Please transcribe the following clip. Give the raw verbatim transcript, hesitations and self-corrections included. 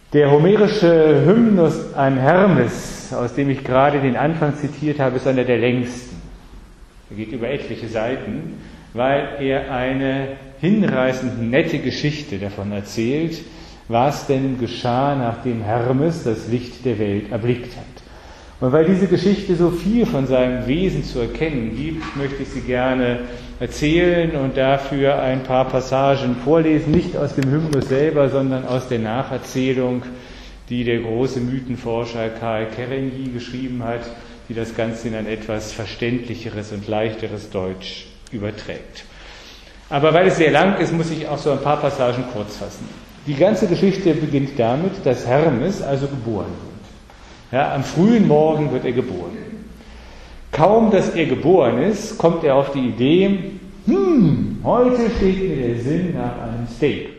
Der homerische Hymnus an Hermes, aus dem ich gerade den Anfang zitiert habe, ist einer der längsten. Er geht über etliche Seiten, weil er eine hinreißend nette Geschichte davon erzählt, was denn geschah, nachdem Hermes das Licht der Welt erblickt hat. Und weil diese Geschichte so viel von seinem Wesen zu erkennen gibt, möchte ich sie gerne erzählen und dafür ein paar Passagen vorlesen, nicht aus dem Hymnus selber, sondern aus der Nacherzählung, die der große Mythenforscher Karl Kerényi geschrieben hat, die das Ganze in ein etwas verständlicheres und leichteres Deutsch überträgt. Aber weil es sehr lang ist, muss ich auch so ein paar Passagen kurz fassen. Die ganze Geschichte beginnt damit, dass Hermes also geboren wird. Ja, am frühen Morgen wird er geboren. Kaum, dass er geboren ist, kommt er auf die Idee, hm, heute steht mir der Sinn nach einem Steak.